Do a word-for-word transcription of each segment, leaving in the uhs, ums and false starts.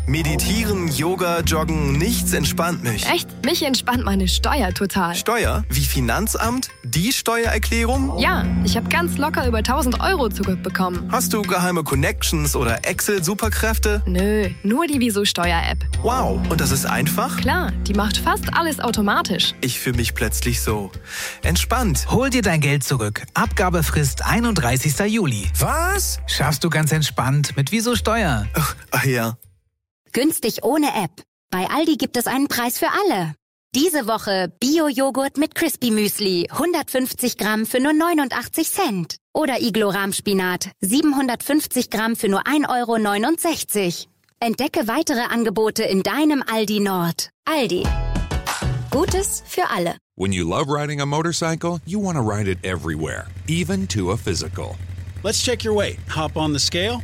Meditieren, Yoga, Joggen, nichts entspannt mich. Echt? Mich entspannt meine Steuer total. Steuer? Wie Finanzamt? Die Steuererklärung? Ja, ich habe ganz locker über tausend Euro zurückbekommen. Hast du geheime Connections oder Excel-Superkräfte? Nö, nur die Wieso-Steuer-App. Wow, und das ist einfach? Klar, die macht fast alles automatisch. Ich fühle mich plötzlich so entspannt. Hol dir dein Geld zurück. Abgabefrist einunddreißigster Juli. Was? Schaffst du ganz entspannt mit Wieso Steuer. Ach, ach ja. Günstig ohne App. Bei Aldi gibt es einen Preis für alle. Diese Woche Bio-Joghurt mit Crispy Müsli, hundertfünfzig Gramm für nur neunundachtzig Cent. Oder Iglo-Rahmspinat, siebenhundertfünfzig Gramm für nur ein Euro neunundsechzig. Entdecke weitere Angebote in deinem Aldi Nord. Aldi. Gutes für alle. When you love riding a motorcycle, you want to ride it everywhere, even to a physical. Let's check your weight. Hop on the scale.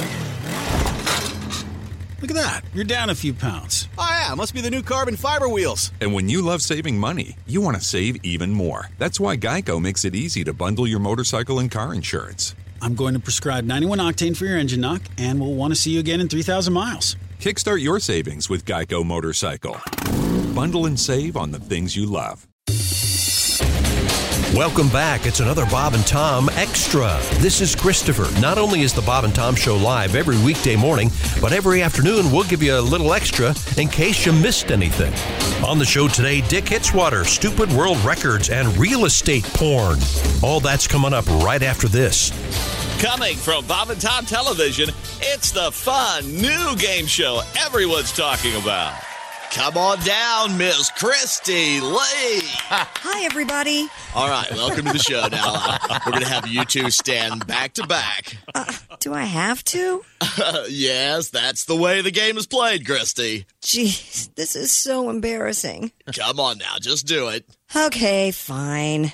Look at that. You're down a few pounds. Oh, yeah. Must be the new carbon fiber wheels. And when you love saving money, you want to save even more. That's why Geico makes it easy to bundle your motorcycle and car insurance. I'm going to prescribe ninety-one octane for your engine knock, and we'll want to see you again in three thousand miles. Kickstart your savings with Geico Motorcycle. Bundle and save on the things you love. Welcome back. It's another Bob and Tom Extra. This is Christopher. Not only is the Bob and Tom Show live every weekday morning, but every afternoon we'll give you a little extra in case you missed anything. On the show today, Dick Hitswater, Stupid World Records, and real estate porn. All that's coming up right after this. Coming from Bob and Tom Television, it's the fun new game show everyone's talking about. Come on down, Miss Christy Lee. Hi, everybody. All right, welcome to the show now. Uh, we're going to have you two stand back to back. Uh, do I have to? Uh, yes, that's the way the game is played, Christy. Jeez, this is so embarrassing. Come on now, just do it. Okay, fine.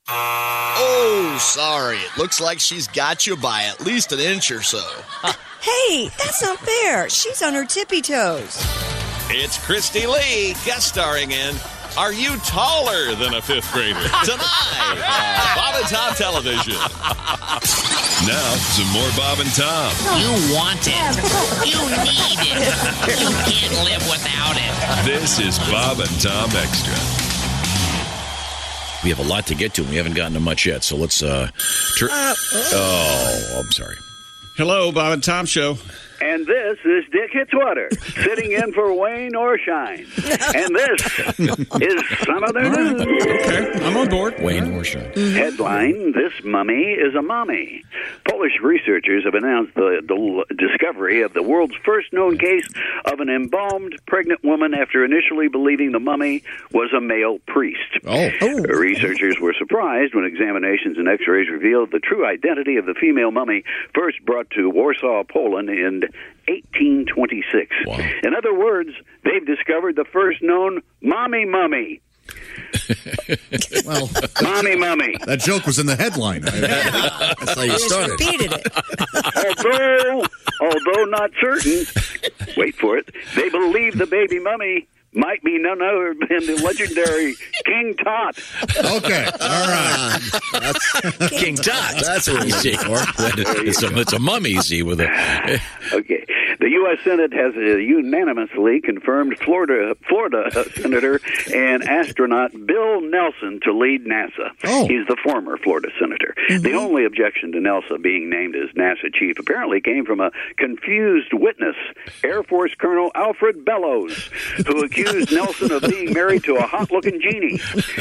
Oh, sorry. It looks like she's got you by at least an inch or so. Hey, that's not fair. She's on her tippy toes. It's Christy Lee, guest starring in Are You Taller Than a Fifth Grader? Tonight on Bob and Tom Television. Now, some more Bob and Tom. You want it. You need it. You can't live without it. This is Bob and Tom Extra. We have a lot to get to, and we haven't gotten to much yet, so let's... uh, tur- uh oh, I'm sorry. Hello, Bob and Tom Show. And this is Dick Hitswater, sitting in for Wayne Orshine. And this is some of their news. Okay, I'm on board. Wayne Orshine. Headline, This Mummy is a Mummy. Polish researchers have announced the, the discovery of the world's first known case of an embalmed pregnant woman after initially believing the mummy was a male priest. Oh. oh. Researchers were surprised when examinations and x-rays revealed the true identity of the female mummy first brought to Warsaw, Poland in eighteen twenty-six. Wow. In other words, they've discovered the first known mommy mummy. Well, mommy mummy. That joke was in the headline. That's how you started. Repeated it. although, although not certain, wait for it, they believe the baby mummy might be none other than the legendary King Tut. Okay, all right. That's, King Tut. That's what you see for. It's a, it's a mummy, you see, with a... Okay. The U S Senate has uh, unanimously confirmed Florida Florida Senator and astronaut Bill Nelson to lead NASA. Oh. He's the former Florida senator. Mm-hmm. The only objection to Nelson being named as NASA chief apparently came from a confused witness, Air Force Colonel Alfred Bellows, who accused Nelson of being married to a hot-looking genie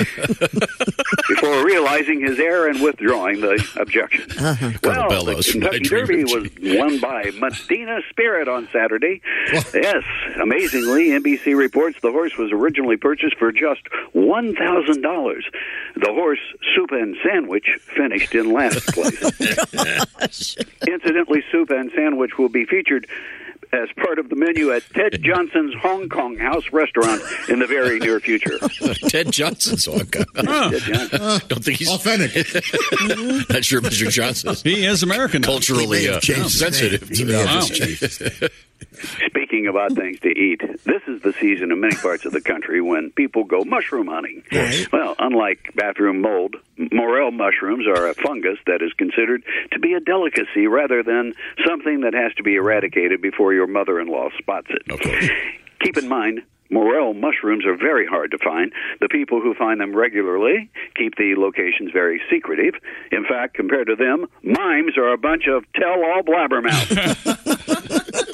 before realizing his error and withdrawing the objection. Uh-huh. Well, Bellows, the Kentucky Derby was won by Medina Spirit on Saturday. Yes, amazingly, N B C reports the horse was originally purchased for just one thousand dollars. The horse, Soup and Sandwich, finished in last place. Incidentally, Soup and Sandwich will be featured as part of the menu at Ted Johnson's Hong Kong House restaurant in the very near future. Ted Johnson's Hong Kong. Oh. Ted Johnson. Uh, Don't think he's authentic. Not sure Mister Johnson. He is American. Culturally uh, sensitive. He wow. wow. Speaking about things to eat, this is the season in many parts of the country when people go mushroom hunting. Right. Well, unlike bathroom mold, morel mushrooms are a fungus that is considered to be a delicacy rather than something that has to be eradicated before your mother-in-law spots it. Okay. Keep in mind, morel mushrooms are very hard to find. The people who find them regularly keep the locations very secretive. In fact, compared to them, mimes are a bunch of tell-all blabbermouths.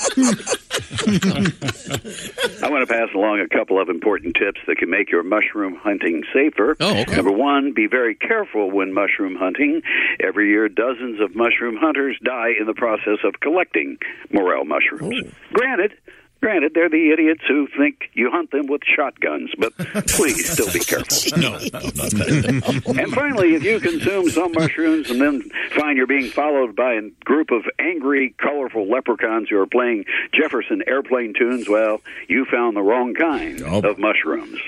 I want to pass along a couple of important tips that can make your mushroom hunting safer. Oh, okay. Number one, be very careful when mushroom hunting. Every year, dozens of mushroom hunters die in the process of collecting morel mushrooms. Oh. Granted, Granted, they're the idiots who think you hunt them with shotguns, but please still be careful. No, no, not that. And finally, if you consume some mushrooms and then find you're being followed by a group of angry, colorful leprechauns who are playing Jefferson Airplane tunes, well, you found the wrong kind Oh. of mushrooms.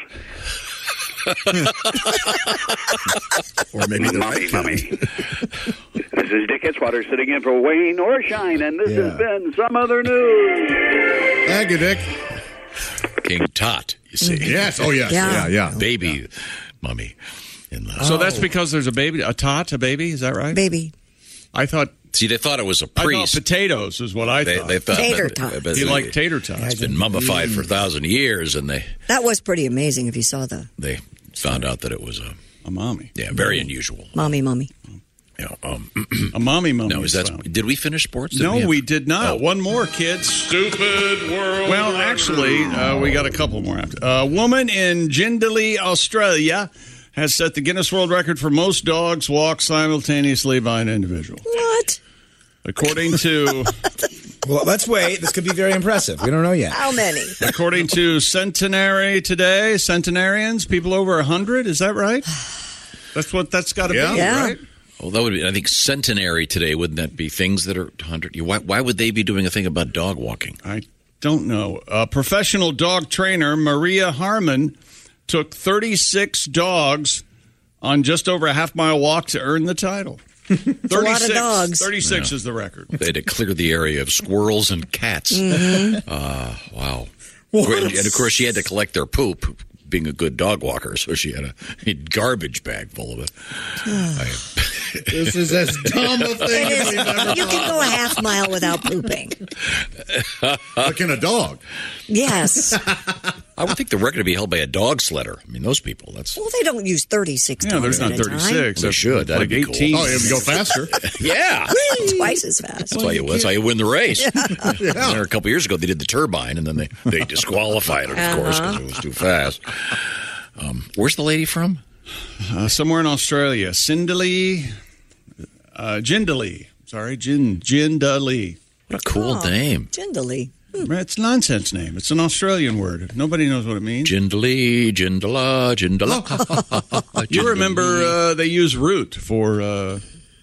Or maybe the Mummy, right mummy. This is Dick Hitzwater sitting in for Wayne Orshine, and this Yeah. has been Some Other News. Thank you, Dick. King Tut, you see. Yes. Oh, yes. Yeah. Yeah, yeah. Baby mummy. In the, So that's because there's a baby, a tot, a baby. Is that right? Baby. I thought. See, they thought it was a I thought priest. potatoes is what I They, thought. they thought Tater but- tots. but you they- like tater tots? It's been mummified for a thousand years, and they That was pretty amazing if you saw the they found out that it was a A mommy. yeah very unusual. mommy mummy. Yeah, um, A mommy mummy. no, is that found. did we finish sports? Did No, we, have- we did not. Oh. One more, kids. Stupid world. Well, actually, uh, we got a couple more. After. A woman in Jindalee, Australia, has set the Guinness World Record for most dogs walk simultaneously by an individual. What? According to Well, let's wait. This could be very impressive. We don't know yet. How many? according to Centenary today, centenarians, people over a hundred. Is that right? That's what that's got to Yeah. be, Yeah. right? Well, that would be. I think centenary today. Wouldn't that be things that are hundred? Why, why would they be doing a thing about dog walking? I don't know. A professional dog trainer, Maria Harmon, took thirty-six dogs on just over a half mile walk to earn the title. It's a lot of dogs. thirty-six Yeah. is the record. They had to clear the area of squirrels and cats. Mm-hmm. Uh, wow. And of course, she had to collect their poop, being a good dog walker, so she had a, a garbage bag full of it. I, This is as dumb a thing It as is. we've ever You can thought. go a half mile without pooping. But can a dog? Yes. I would think the record would be held by a dog sledder. I mean, those people. That's Well, they don't use thirty-six Yeah, dogs there's not at a time. thirty-six. They should. That'd like be cool. eighteen. Oh, you have to go faster. yeah. Twice as fast. That's why you. That's how you win the race. Yeah. There, a couple years ago, they did the turbine, and then they they disqualified it, of course, because it was too fast. Um, where's the lady from? Uh, somewhere in Australia. Cindalee. Uh, Jindalee. Sorry, Jin, Jindalee. What a cool Oh, name. Jindalee. It's a nonsense name. It's an Australian word. Nobody knows what it means. Jindalee, Jindala, Jindala. You remember uh, they use root for uh,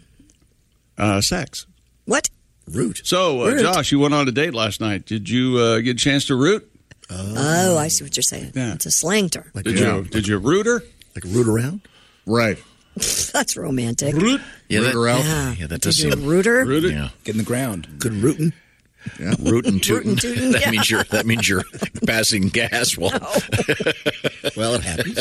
uh, sex. What? Root. So, uh, Root. Josh, you went on a date last night. Did you uh, get a chance to root? Oh, I see what you're saying. Yeah. It's a slang term. Like, Did yeah. you? Did you root her? like root around? Right. That's romantic. Root. Yeah, Root that, her out. Yeah. yeah, that Did does you seem. rooter? Root it? Yeah, Get in the ground. Good rootin'. Yeah. rootin' tootin'. Rootin' tootin', That yeah. means you're. That means you're passing gas. Well, Well, it happens.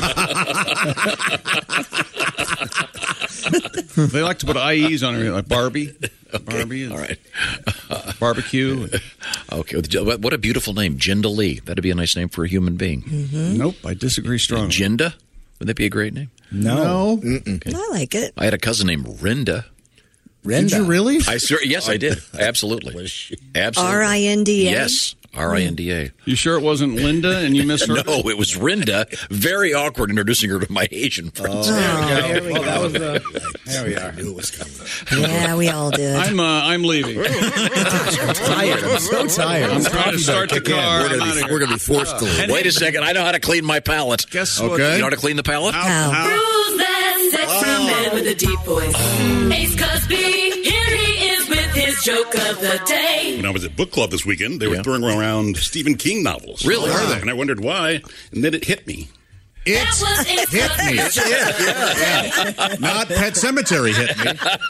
They like to put I Es on her, like Barbie. Barbie. Is all right. Barbecue. Okay. What what a beautiful name, Jindalee. That'd be a nice name for a human being. Nope, I disagree strongly. Jinda. Would that be a great name? No. I like it. I had a cousin named Rinda. Did you really? I sir, yes, I did. Absolutely. Absolutely. R I N D A? Yes. R I N D A. You sure it wasn't Linda and you misheard? No, it was Rinda. Very awkward introducing her to my Asian friends. Oh, there we go. That was the, there we are. I knew it was coming. Yeah, we all did. I'm uh, I'm leaving. I'm tired. I'm so tired. I'm trying to start the car. We're I'm gonna out be- of here. We're going to be forced to leave. Wait a second. I know how to clean my palate. Guess what? Okay. You know how to clean the palate? How? How? how- Who's that sex from man with a deep voice? Ace Cosby, here he is with his joke of the day. When I was at book club this weekend, they were Yeah. throwing around Stephen King novels. Really? Are they? And I wondered why, and then it hit me. It was It's hit Cosby. me. It's it, yeah, yeah. Not Pet Cemetery hit me.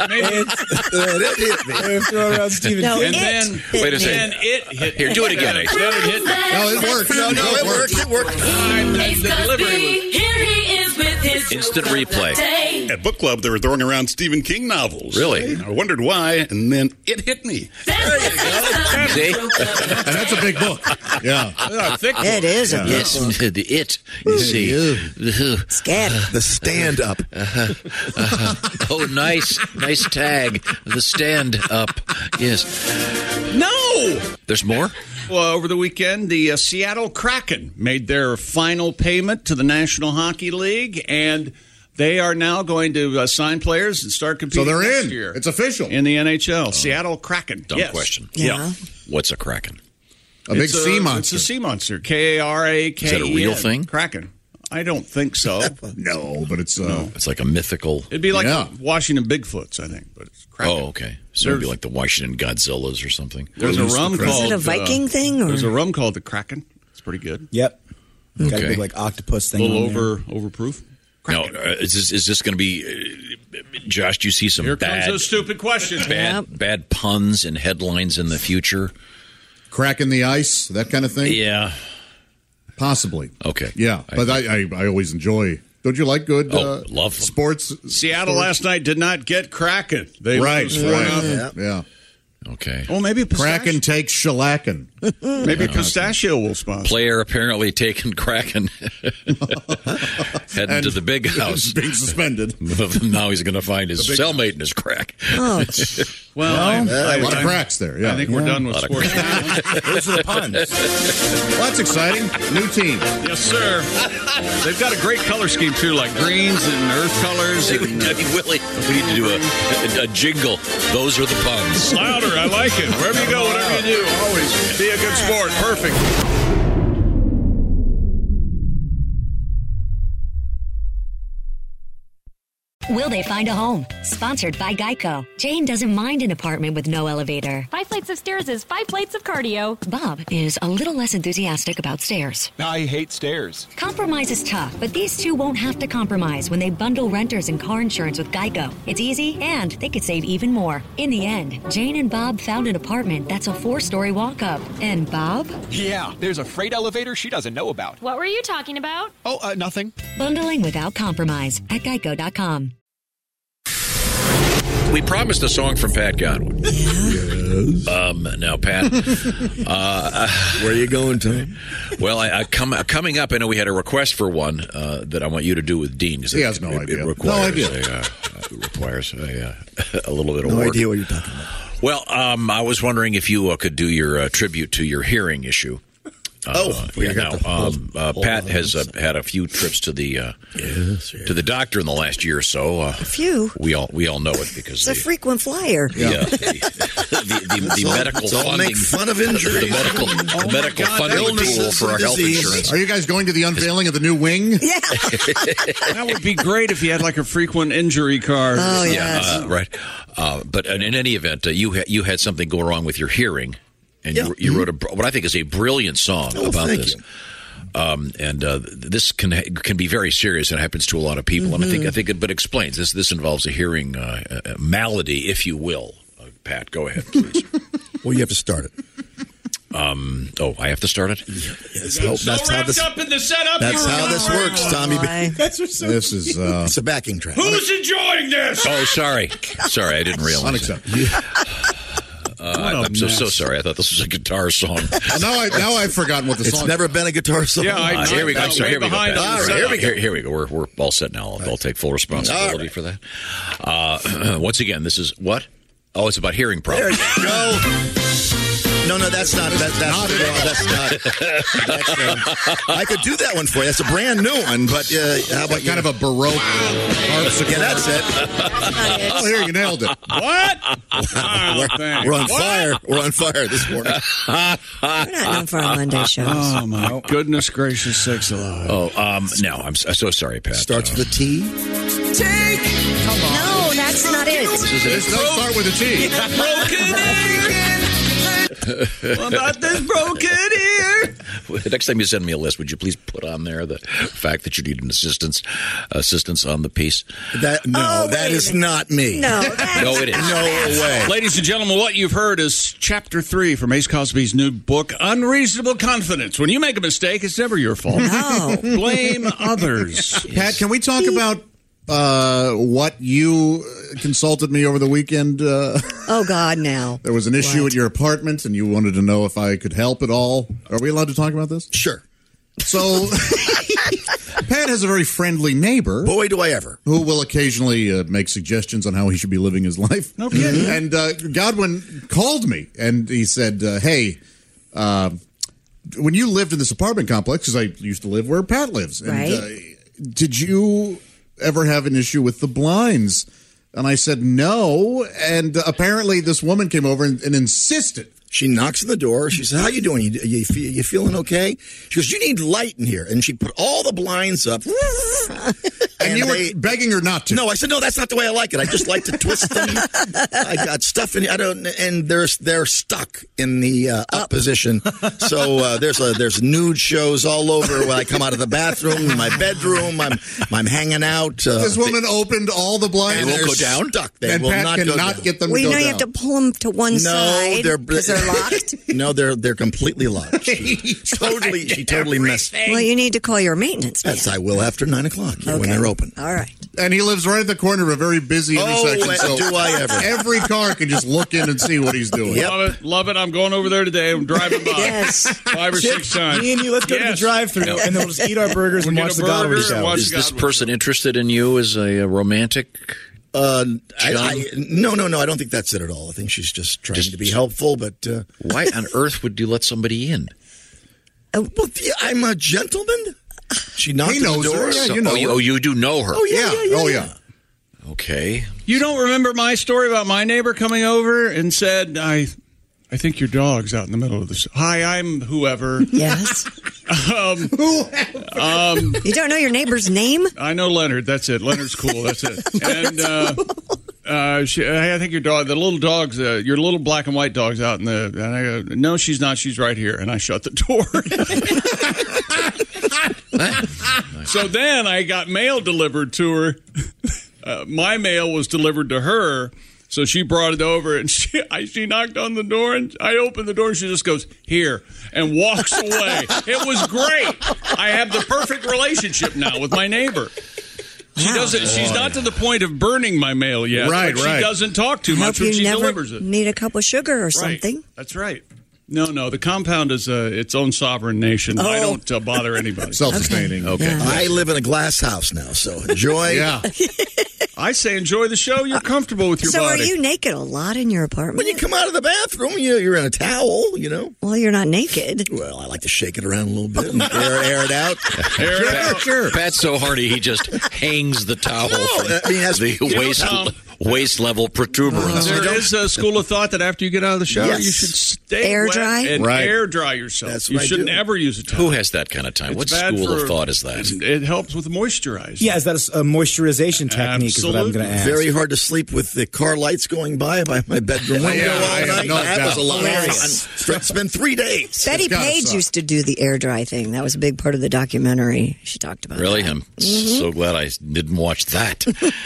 It hit me. Throw around Stephen No, King. And it then, hit Wait a me. second. then it hit Here, do it again, Then Ace. it hit me. No, it worked. No, no, it worked. It worked. Ace The delivery was- Cosby, here he is with his Instant joke of replay. the day. At book club, they were throwing around Stephen King novels. Really? I wondered why, and then it hit me. That's See? And that's a big book. Yeah. Yeah, thick It is a Yes, big book. the it. You see. Scared. The stand up. Uh-huh. Uh-huh. Oh, nice, nice tag. The stand up. Yes. No! There's more? Well, over the weekend, the uh, Seattle Kraken made their final payment to the National Hockey League, and they are now going to uh, sign players and start So competing they're next in. year It's official. in the N H L. Seattle Kraken. Dumb Yes. question. Yeah. What's a kraken? A big It's sea monster. It's a sea monster. K A R A K E N. Is that a real thing? Kraken. I don't think so. No, but it's uh, It's like a mythical. It'd be like Yeah. Washington Bigfoots, I think, but it's Kraken. Oh, okay. So it'd be There's- like the Washington Godzillas or something. There's a Release the rum Kraken. called. Is it a Viking uh, thing? Or? There's a rum called the Kraken. It's pretty good. Yep. Got a Okay. big like octopus A thing. little on there. over overproof. Now, uh, is this, is this going to be, uh, Josh? Do you see some Here bad, comes a stupid question. bad, bad puns and headlines in the future? cracking the ice, that kind of thing. Yeah. Possibly. Okay. Yeah, but I, I, I always enjoy. Don't you like good Oh, uh, love them. sports? Seattle sports? last night did not get Kraken. They Right, lose four right. nothing. Yeah. Okay. Oh, maybe pistachio. Kraken takes shellacking. Maybe pistachio will sponsor. Player apparently taken Kraken, heading And to the big house. being suspended. Now he's going to find his big- cellmate in his crack. Oh, Well, I, Yeah, I- a lot of I- cracks there. Yeah, I think we're done with Lot of sports. Those are the puns. Well, that's exciting. New team. Yes, sir. They've got a great color scheme too, like greens and earth colors. Hey, And, uh, Willie, we need to do a, a, a jingle. Those are the puns. louder, I like it. Wherever you go, whatever you do, always be a good sport. Perfect. Will they find a home? Sponsored by Geico. Jane doesn't mind an apartment with no elevator. Five flights of stairs is five plates of cardio. Bob is a little less enthusiastic about stairs. I hate stairs. Compromise is tough, but these two won't have to compromise when they bundle renters and car insurance with Geico. It's easy, and they could save even more. In the end, Jane and Bob found an apartment that's a four-story walk-up. And Bob? Yeah, there's a freight elevator she doesn't know about. What were you talking about? Oh, uh, nothing. Bundling without compromise at geico dot com. We promised a song from Pat Godwin. Yes. Um, now, Pat, uh, where are you going, Tom? Well, I, I come coming up. I know we had a request for one uh, that I want you to do with Dean. He has no it, idea. It No requires idea. A, uh, it requires a, uh, a little bit of No work. idea what you're talking about. Well, um, I was wondering if you uh, could do your uh, tribute to your hearing issue. Uh, Oh, yeah. you Now, got the- um, uh, hold Pat on has uh, one second. had a few trips to the uh, Yes, yes. to the doctor in the last year or so. Uh, a few. we all we all know it because It's a the, frequent flyer. the, uh, the, the, the, the all- medical let's all funding, make fun of injuries. the medical, the medical funding tool illnesses for our and health disease. insurance. Are you guys going to the unveiling of the new wing? Yeah. That would be great if you had like a frequent injury card. Oh, Yeah, yes. uh, right. Uh, but in, in any event, uh, you ha- you had something go wrong with your hearing, and Yeah. you, you wrote a br- what I think is a brilliant song Oh, about thank this. you. Um, and uh, this can can be very serious and happens to a lot of people. And I think I think it but explains this. This involves a hearing uh, uh, malady, if you will. Uh, Pat, go ahead, please. Well, you have to start it. Um, oh, I have to start it. Yes. So Oh, that's how wrapped this. up in the setup. That's you how this works, Tommy. Boy. That's what's so This is uh, It's a backing track. Who's enjoying this? Oh, sorry, sorry, I didn't realize. unacceptable. Uh, I'm so so sorry. I thought this was a guitar song. now I now I've forgotten what the It's song. never been a guitar song. Yeah, I- Uh, here we go. I'm So here we go. behind Pat. on the All right, setup. here we go. Here, here we go. We're, we're all set now. I'll, I'll take full responsibility right. for that. Uh, once again, this is what? Oh, it's about hearing There problems. you go. No, no, that's not. That, that's Not at no, all. that's not. That's, um, I could do that one for you. That's a brand new one, but uh, how about kind of a baroque harpsichord. Yeah, that's it. Oh, here you nailed it. What? we're, thanks. we're on What? fire. We're on fire this morning. We're not known for our Monday shows. Oh my goodness gracious sakes alive! Oh, um, no, I'm so, so sorry, Pat. Starts Uh, with a T. Take. Come on. No, that's not it. This is This it. does start with a T. Broken ear. What about this broken ear? Next time you send me a list, would you please put on there the fact that you need an assistance assistance on the piece? That no, Oh, that wait is a minute. not me. No, that's No, it is. No way. Ladies and gentlemen, what you've heard is Chapter three from Ace Cosby's new book, Unreasonable Confidence. When you make a mistake, it's never your fault. No. Blame others. Pat, can we talk about uh, what you consulted me over the weekend? Uh, Oh, God, now. there was an issue What? at your apartment, and you wanted to know if I could help at all. Are we allowed to talk about this? Sure. So, Pat has a very friendly neighbor. Boy, do I ever. Who will occasionally uh, make suggestions on how he should be living his life. No kidding. And uh, Godwin called me, and he said, uh, hey, uh, when you lived in this apartment complex, because I used to live where Pat lives, and Right. uh, did you ever have an issue with the blinds? And I said, no. And uh, apparently this woman came over and, and insisted. She knocks on the door. She says, how you doing? You, you, feel, you feeling okay? She goes, you need light in here. And she put all the blinds up. And, And you they- were begging her not to. No, I said, no, that's not the way I like it. I just like to twist them. I got stuff in I don't, and they're, they're stuck in the uh, up position. So uh, there's a, there's nude shows all over when I come out of the bathroom, in my bedroom. I'm, I'm hanging out. Uh, This woman opened all the blinds. and won't they're go down? Stuck. They and will Pat not go cannot down. get them Well, to you go know, you down. have to pull them to one No, side they're because they're locked. No, they're they're completely locked. She totally, she totally messed. Well, you need to call your maintenance man. Yes, I will after nine o'clock here when Okay. they're open. All right. And he lives right at the corner of a very busy Oh, intersection. So do I ever. Every car can just look in and see what he's doing. Yep. Love it. Love it. I'm going over there today. I'm driving by. Yes. Five or Chip, six times. me and you, let's go to Yes. the drive-thru, and then we'll just eat our burgers and We'll watch get the a Godwin burger show. and watch Is this Godwin. person interested in you as a, uh romantic? Uh, I, John? I, no, no, no. I don't think that's it at all. I think she's just trying Just- to be helpful. But uh, Why on earth would you let somebody in? well, the, I'm a gentleman. She knocked He on knows the door. her, yeah, So- you know oh, you, her. oh, you do know her. Oh yeah, Yeah. yeah, yeah, Oh, yeah. yeah. Okay. You don't remember my story about my neighbor coming over and said, I I think your dog's out in the middle of this. Hi, I'm whoever. Yes. um, um, You don't know your neighbor's name? I know Leonard. That's it. Leonard's cool. That's it. And uh, uh, she, hey, I think your dog, the little dog's, uh, your little black and white dog's out in the. And I go, no, she's not. She's right here. And I shut the door. So then I got mail delivered to her. Uh, my mail was delivered to her. So she brought it over, and she I, she knocked on the door, and I opened the door, and she just goes, here, and walks away. It was great. I have the perfect relationship now with my neighbor. She doesn't. She's not to the point of burning my mail yet. Right, but right. She doesn't talk too I much hope when you she never delivers it. need a cup of sugar or Right. something. That's right. No, no. The compound is uh, its own sovereign nation. I Oh. don't uh, bother anybody. Self-sustaining. Okay. Yeah. I live in a glass house now, so enjoy. Yeah. I say enjoy the show. You're comfortable with your So body. are you naked a lot in your apartment? When you come out of the bathroom, you, you're in a towel, you know. Well, you're not naked. Well, I like to shake it around a little bit and air, air it out. Air it out. Sure. Pat's so horny he just hangs the towel No, from I mean, that's- the you know, waist Tom- waist level protuberance. There is a school of thought that after you get out of the shower, Yes. you should stay Air wet dry? and Right. air dry yourself. That's you what I shouldn't do. ever use a towel. Who has that kind of time? It's What bad school for- of thought is that? It helps with moisturizing. Yeah, is that a, a moisturization technique is what I'm going to ask. Very hard to sleep with the car lights going by by my bedroom window Yeah, I all have night. no that was doubt. a lot Yes. of fun. It's been three days. Betty gotta Page suck. used to do the air dry thing. That was a big part of the documentary. She talked about Really? that. I'm so glad I didn't watch that.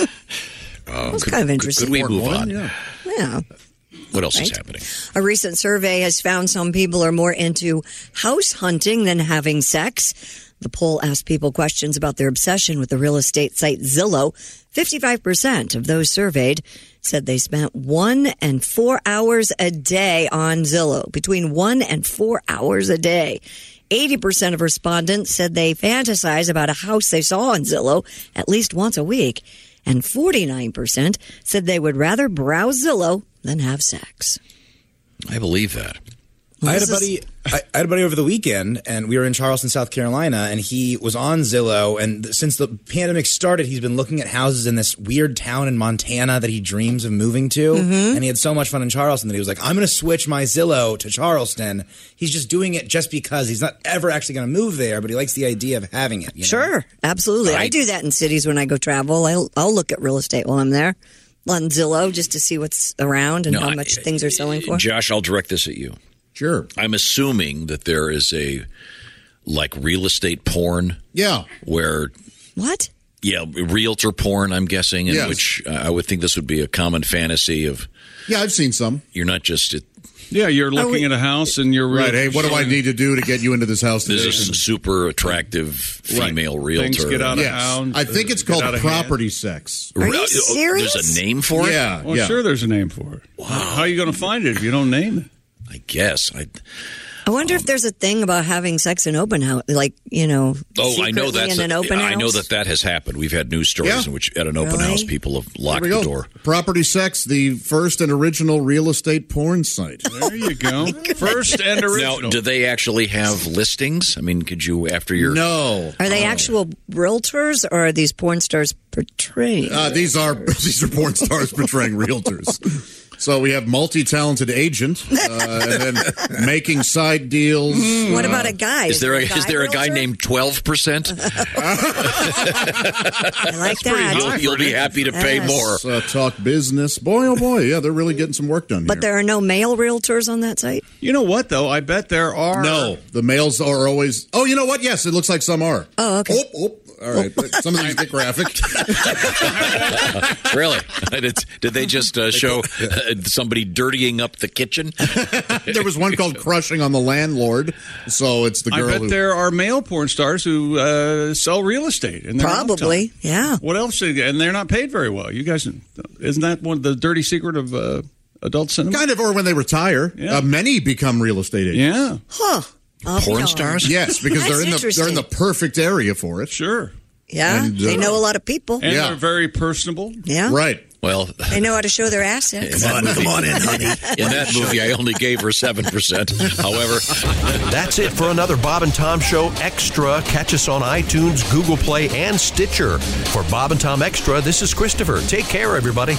Uh, was could, kind of could- interesting. Could we move One, on? yeah. Yeah. What else is Right. happening? A recent survey has found some people are more into house hunting than having sex. The poll asked people questions about their obsession with the real estate site Zillow. fifty-five percent of those surveyed said they spent one and four hours a day on Zillow, between one and four hours a day. eighty percent of respondents said they fantasize about a house they saw on Zillow at least once a week. And forty-nine percent said they would rather browse Zillow than have sex. I believe that. I had a This is- buddy. I I had a buddy over the weekend, and we were in Charleston, South Carolina, and he was on Zillow. And th- since the pandemic started, he's been looking at houses in this weird town in Montana that he dreams of moving to. Mm-hmm. And he had so much fun in Charleston that he was like, "I'm going to switch my Zillow to Charleston." He's just doing it just because he's not ever actually going to move there, but he likes the idea of having it. You know? Sure, absolutely. I do that in cities when I go travel. I'll, I'll look at real estate while I'm there on Zillow just to see what's around and No, how much I- things are selling for. Josh, I'll direct this at you. Sure. I'm assuming that there is a like real estate porn. Yeah. Where what? Yeah, realtor porn. I'm guessing, in Yes. which uh, I would think this would be a common fantasy of. Yeah, I've seen some. You're not just. It, Yeah, you're looking we- at a house and you're Right. Hey, what do I need to do to get you into this house today? There's a super attractive female Right. realtor. Things get out of Yes. hand. I think it's called property sex. Are you Re- serious? There's a name for it? Yeah. Well, yeah. sure, there's a name for it. Wow. How are you going to find it if you don't name it? I guess. I, I wonder if there's a thing about having sex in open house, like, you know, oh, I know secretly that's. in an a- open I house. know that that has happened. We've had news stories Yeah. in which at an open Really? house people have locked Here we the go. door. Property Sex, the first and original real estate porn site. There you go. First and original. Now, do they actually have listings? I mean, could you after your No. Are they actual realtors or are these porn stars portraying? Uh, these are these are porn stars portraying realtors. So we have multi-talented agent, uh, and then making side deals. What Uh, about a guy? Is there a, guy is there a guy realtor? named twelve percent? I like that. You'll, you'll be happy to pay Yes. more. Uh, talk business, boy, oh boy, yeah, they're really getting some work done But here. there are no male realtors on that site? You know what, though? I bet there are. No, the males are always. Oh, you know what? Yes, it looks like some are. Oh, okay. Oh, oh, all right. Some of these get graphic. Really? Did, did they just uh, show uh, somebody dirtying up the kitchen? There was one called "Crushing on the Landlord," so it's the I girl bet who. there are male porn stars who uh, sell real estate. In their Probably, off time. yeah. What else? And they're not paid very well. You guys, isn't that one the dirty secret of uh, adult cinema? Kind of, or when they retire, Yeah. uh, many become real estate agents. Yeah. Huh. I'll be Porn darned. stars? Yes, because they're That's in the they're in the interesting. perfect area for it. Sure. Yeah, And, they uh, know a lot of people. And Yeah. they're very personable. Yeah, Right. Well, they know how to show their assets. come on, come on in, honey. In that movie, I only gave her seven percent. However, That's it for another Bob and Tom Show Extra. Catch us on iTunes, Google Play, and Stitcher. For Bob and Tom Extra, this is Christopher. Take care, everybody.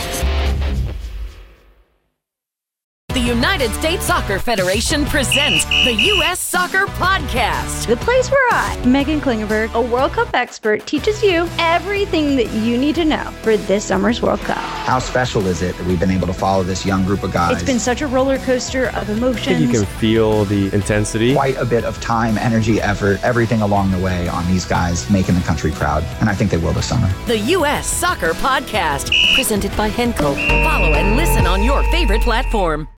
The United States Soccer Federation presents the U S Soccer Podcast. The place where I, Megan Klingenberg, a World Cup expert, teaches you everything that you need to know for this summer's World Cup. How special is it that we've been able to follow this young group of guys? It's been such a roller coaster of I think emotions. you can feel the intensity. Quite a bit of time, energy, effort, everything along the way on these guys making the country proud. And I think they will this summer. The U S Soccer Podcast, presented by Henkel. Follow and listen on your favorite platform.